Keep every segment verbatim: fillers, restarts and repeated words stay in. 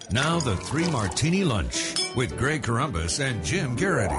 Now the Three Martini Lunch with Greg Corombos and Jim Garrity.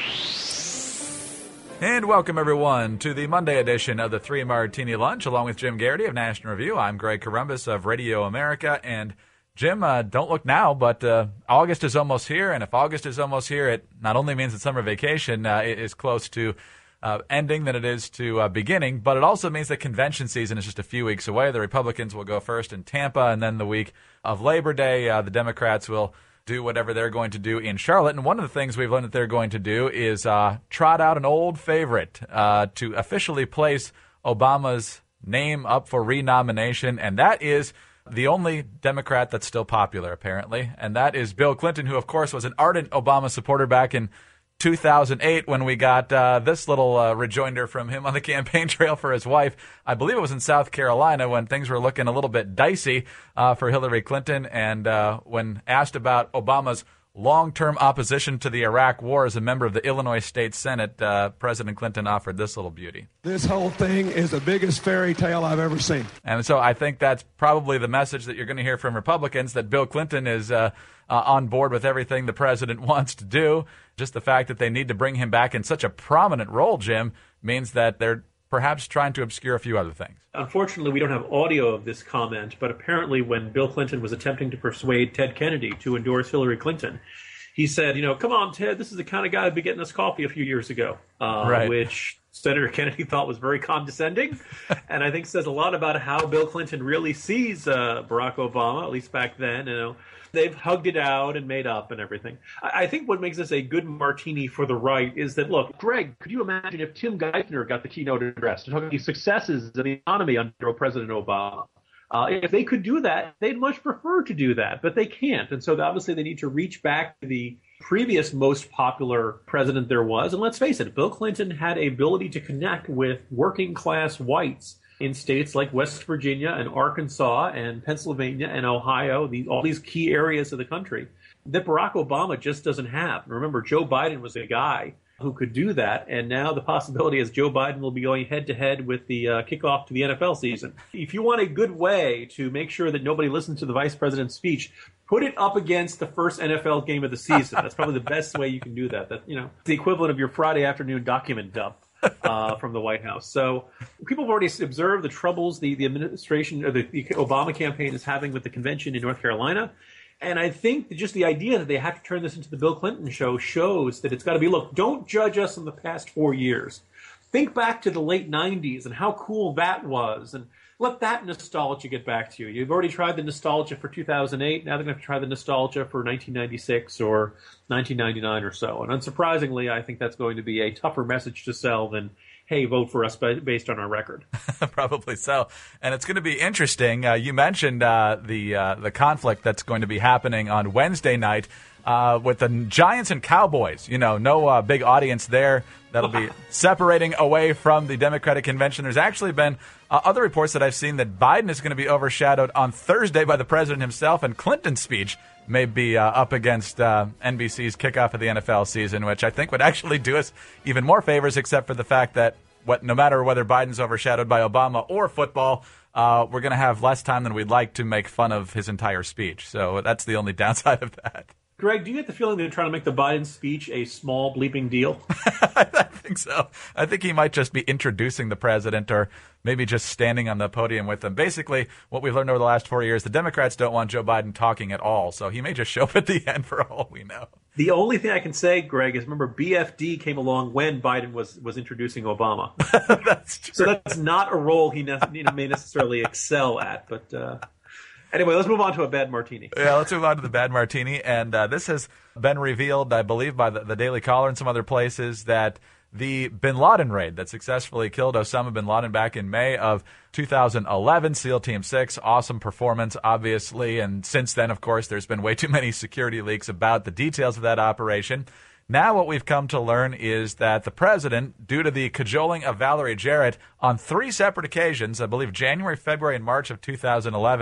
And welcome, everyone, to the Monday edition of the Three Martini Lunch, along with Jim Garrity of National Review. I'm Greg Corombos of Radio America. And, Jim, uh, don't look now, but uh, August is almost here. And if August is almost here, it not only means that summer vacation uh, is close to uh, ending than it is to uh, beginning, but it also means that convention season is just a few weeks away. The Republicans will go first in Tampa, and then the week of Labor Day, uh, the Democrats will do whatever they're going to do in Charlotte. And one of the things we've learned that they're going to do is uh, trot out an old favorite uh, to officially place Obama's name up for renomination, and that is the only Democrat that's still popular, apparently, and that is Bill Clinton, who, of course, was an ardent Obama supporter back in two thousand eight when we got uh, this little uh, rejoinder from him on the campaign trail for his wife. I believe it was in South Carolina when things were looking a little bit dicey uh, for Hillary Clinton. And uh, when asked about Obama's long-term opposition to the Iraq War as a member of the Illinois State Senate, uh, President Clinton offered this little beauty. This whole thing is the biggest fairy tale I've ever seen. And so I think that's probably the message that you're going to hear from Republicans, that Bill Clinton is uh, uh, on board with everything the president wants to do. Just the fact that they need to bring him back in such a prominent role, Jim, means that they're perhaps trying to obscure a few other things. Unfortunately, we don't have audio of this comment, but apparently when Bill Clinton was attempting to persuade Ted Kennedy to endorse Hillary Clinton, he said, you know, come on, Ted, this is the kind of guy who'd be getting us coffee a few years ago, uh, right. which Senator Kennedy thought was very condescending, and I think says a lot about how Bill Clinton really sees uh, Barack Obama, at least back then. You know, they've hugged it out and made up and everything. I, I think what makes this a good martini for the right is that, look, Greg, could you imagine if Tim Geithner got the keynote address to talk about the successes of the economy under President Obama? Uh, if they could do that, they'd much prefer to do that, but they can't. And so obviously they need to reach back to the previous most popular president there was. And let's face it, Bill Clinton had a ability to connect with working class whites in states like West Virginia and Arkansas and Pennsylvania and Ohio, the, all these key areas of the country that Barack Obama just doesn't have. Remember, Joe Biden was a guy who could do that, and now the possibility is Joe Biden will be going head-to-head with the uh, kickoff to the N F L season. If you want a good way to make sure that nobody listens to the vice president's speech, put it up against the first N F L game of the season. That's probably the best way you can do that. That, you know, it's the equivalent of your Friday afternoon document dump uh, from the White House. So people have already observed the troubles the, the administration or the, the Obama campaign is having with the convention in North Carolina. And I think that just the idea that they have to turn this into the Bill Clinton show shows that it's got to be, look, don't judge us in the past four years. Think back to the late nineties and how cool that was, and let that nostalgia get back to you. You've already tried the nostalgia for two thousand eight. Now they're going to have to try the nostalgia for nineteen ninety-six or nineteen ninety-nine or so. And unsurprisingly, I think that's going to be a tougher message to sell than, hey, vote for us based on our record. Probably so. And it's going to be interesting. Uh, you mentioned uh, the uh, the conflict that's going to be happening on Wednesday night uh, with the Giants and Cowboys. You know, no uh, big audience there. That'll be separating away from the Democratic convention. There's actually been uh, other reports that I've seen that Biden is going to be overshadowed on Thursday by the president himself, and Clinton's speech may be uh, up against uh, N B C's kickoff of the N F L season, which I think would actually do us even more favors, except for the fact that what, no matter whether Biden's overshadowed by Obama or football, uh, we're going to have less time than we'd like to make fun of his entire speech. So that's the only downside of that. Greg, do you get the feeling they're trying to make the Biden speech a small bleeping deal? I think so. I think he might just be introducing the president, or maybe just standing on the podium with him. Basically, what we've learned over the last four years, the Democrats don't want Joe Biden talking at all, so he may just show up at the end for all we know. The only thing I can say, Greg, is remember B F D came along when Biden was, was introducing Obama. That's true. So that's not a role he ne- may necessarily excel at, but... Uh... Anyway, let's move on to a bad martini. Yeah, let's move on to the bad martini. And uh, this has been revealed, I believe, by the, the Daily Caller and some other places, that the bin Laden raid that successfully killed Osama bin Laden back in May of two thousand eleven, SEAL Team six, awesome performance, obviously. And since then, of course, there's been way too many security leaks about the details of that operation. Now what we've come to learn is that the president, due to the cajoling of Valerie Jarrett on three separate occasions, I believe January, February, and March of two thousand eleven,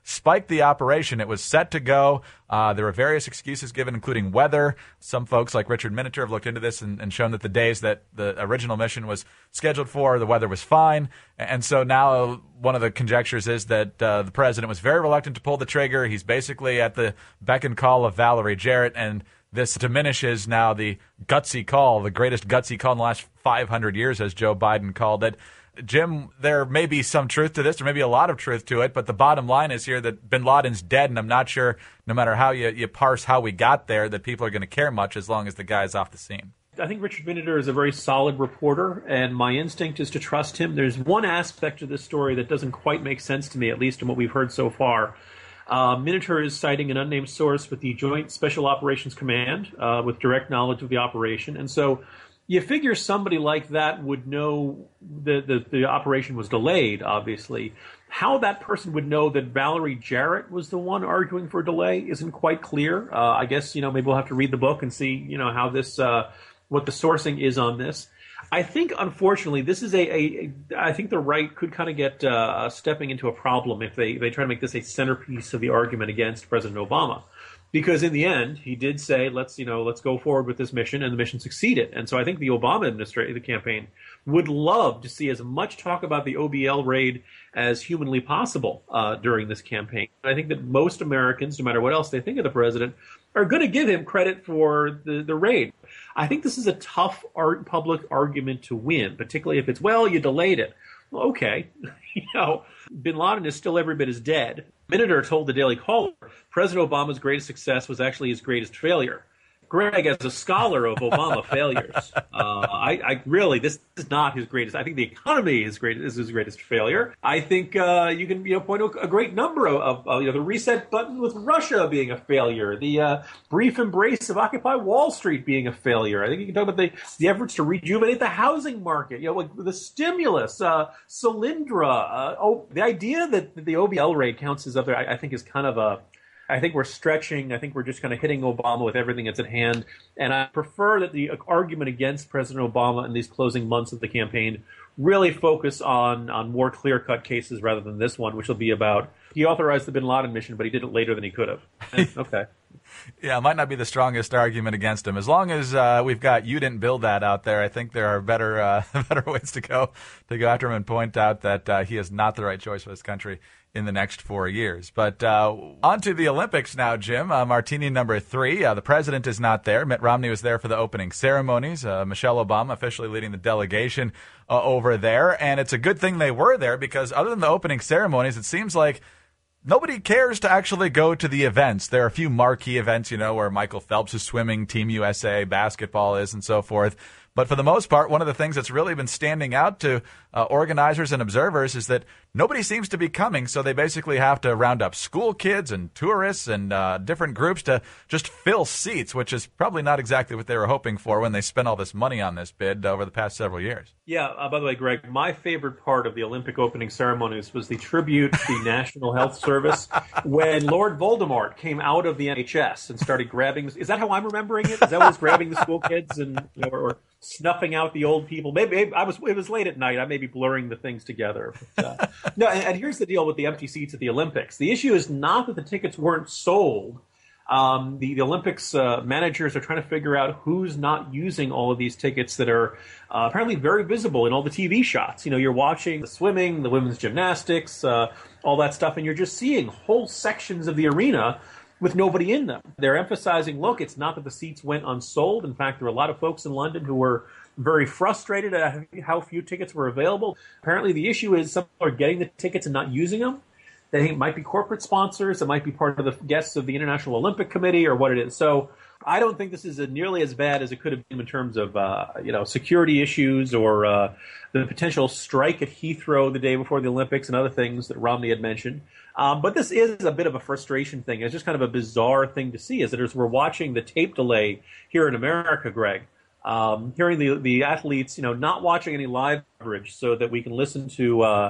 spiked the operation. It was set to go. Uh, there were various excuses given, including weather. Some folks like Richard Miniter have looked into this and, and shown that the days that the original mission was scheduled for, the weather was fine. And so now one of the conjectures is that uh, the president was very reluctant to pull the trigger. He's basically at the beck and call of Valerie Jarrett, and this diminishes now the gutsy call, the greatest gutsy call in the last five hundred years, as Joe Biden called it. Jim, there may be some truth to this, or maybe a lot of truth to it, but the bottom line is here that bin Laden's dead, and I'm not sure, no matter how you, you parse how we got there, that people are going to care much as long as the guy's off the scene. I think Richard Miniter is a very solid reporter, and my instinct is to trust him. There's one aspect of this story that doesn't quite make sense to me, at least in what we've heard so far. Uh, Miniter is citing an unnamed source with the Joint Special Operations Command uh, with direct knowledge of the operation, and so you figure somebody like that would know that the, the operation was delayed, obviously. How that person would know that Valerie Jarrett was the one arguing for a delay isn't quite clear. Uh, I guess, you know, maybe we'll have to read the book and see, you know, how this, uh, what the sourcing is on this. I think, unfortunately, this is a, a, a I think the right could kind of get uh, stepping into a problem if they, they try to make this a centerpiece of the argument against President Obama. Because in the end, he did say, let's, you know, let's go forward with this mission, and the mission succeeded. And so I think the Obama administration, the campaign, would love to see as much talk about the O B L raid as humanly possible uh, during this campaign. And I think that most Americans, no matter what else they think of the president, are going to give him credit for the, the raid. I think this is a tough art, public argument to win, particularly if it's, well, you delayed it. Well, okay, you know, bin Laden is still every bit as dead. Miniter told the Daily Caller President Obama's greatest success was actually his greatest failure. Greg, as a scholar of Obama failures, uh, I, I really, this is not his greatest. I think the economy is great, is his greatest failure. I think uh, you can you know, point to a great number of, of uh, you know, the reset button with Russia being a failure, the uh, brief embrace of Occupy Wall Street being a failure. I think you can talk about the, the efforts to rejuvenate the housing market, you know, like the stimulus, uh, Solyndra. Uh, oh, the idea that the O B L raid counts as up there, I, I think is kind of a I think we're stretching. I think we're just kind of hitting Obama with everything that's at hand. And I prefer that the argument against President Obama in these closing months of the campaign really focus on, on more clear-cut cases rather than this one, which will be about he authorized the bin Laden mission, but he did it later than he could have. And, okay. Yeah, it might not be the strongest argument against him. As long as uh, we've got "you didn't build that" out there, I think there are better uh, better ways to go to go after him and point out that uh, he is not the right choice for this country in the next four years. But uh, on to the Olympics now, Jim. Uh, Martini number three. Uh, the president is not there. Mitt Romney was there for the opening ceremonies. Uh, Michelle Obama officially leading the delegation uh, over there. And it's a good thing they were there because other than the opening ceremonies, it seems like nobody cares to actually go to the events. There are a few marquee events, you know, where Michael Phelps is swimming, Team U S A, basketball is, and so forth. But for the most part, one of the things that's really been standing out to uh, organizers and observers is that nobody seems to be coming, so they basically have to round up school kids and tourists and uh, different groups to just fill seats, which is probably not exactly what they were hoping for when they spent all this money on this bid over the past several years. Yeah, uh, by the way, Greg, my favorite part of the Olympic opening ceremonies was the tribute to the National Health Service when Lord Voldemort came out of the N H S and started grabbing – is that how I'm remembering it? Is that what was grabbing the school kids and you know, or, or snuffing out the old people? Maybe, maybe I was. It was late at night. I may be blurring the things together. But, uh, no, and, and here's the deal with the empty seats at the Olympics. The issue is not that the tickets weren't sold. Um, the, the Olympics uh, managers are trying to figure out who's not using all of these tickets that are uh, apparently very visible in all the T V shots. You know, you're watching the swimming, the women's gymnastics, uh, all that stuff, and you're just seeing whole sections of the arena with nobody in them. They're emphasizing, look, it's not that the seats went unsold. In fact, there were a lot of folks in London who were very frustrated at how few tickets were available. Apparently, the issue is some people are getting the tickets and not using them. They think it might be corporate sponsors. It might be part of the guests of the International Olympic Committee or what it is. So I don't think this is a nearly as bad as it could have been in terms of, uh, you know, security issues or uh, the potential strike at Heathrow the day before the Olympics and other things that Romney had mentioned. Um, but this is a bit of a frustration thing. It's just kind of a bizarre thing to see, is that as we're watching the tape delay here in America, Greg, um, hearing the the athletes, you know, not watching any live coverage so that we can listen to uh,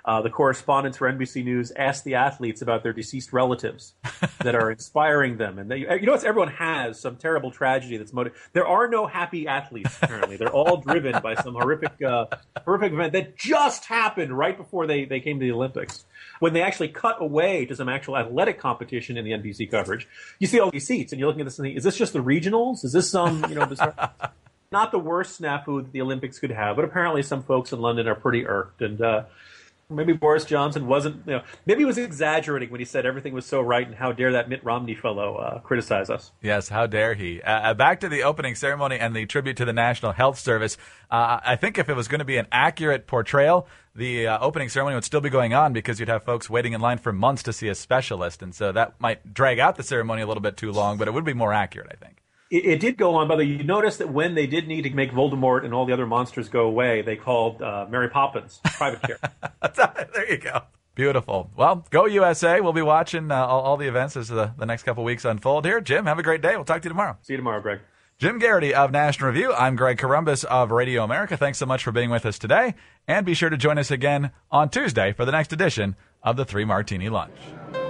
Uh, the correspondents for N B C News asked the athletes about their deceased relatives that are inspiring them. And they, you know, it's, everyone has some terrible tragedy that's motivated. There are no happy athletes, apparently. They're all driven by some horrific uh, horrific event that just happened right before they, they came to the Olympics. When they actually cut away to some actual athletic competition in the N B C coverage, you see all these seats, and you're looking at this and thinking, is this just the regionals? Is this some, you know, bizarre... Not the worst snafu that the Olympics could have, but apparently some folks in London are pretty irked. And uh, maybe Boris Johnson wasn't, you know, maybe he was exaggerating when he said everything was so right, and how dare that Mitt Romney fellow uh, criticize us. Yes, how dare he. Uh, back to the opening ceremony and the tribute to the National Health Service. Uh, I think if it was going to be an accurate portrayal, the uh, opening ceremony would still be going on, because you'd have folks waiting in line for months to see a specialist. And so that might drag out the ceremony a little bit too long, but it would be more accurate, I think. It, it did go on, by the way. You notice that when they did need to make Voldemort and all the other monsters go away, they called uh, Mary Poppins private care. There you go. Beautiful. Well, go U S A. We'll be watching uh, all, all the events as the, the next couple weeks unfold here. Jim, have a great day. We'll talk to you tomorrow. See you tomorrow, Greg. Jim Garrity of National Review. I'm Greg Corombos of Radio America. Thanks so much for being with us today. And be sure to join us again on Tuesday for the next edition of the Three Martini Lunch.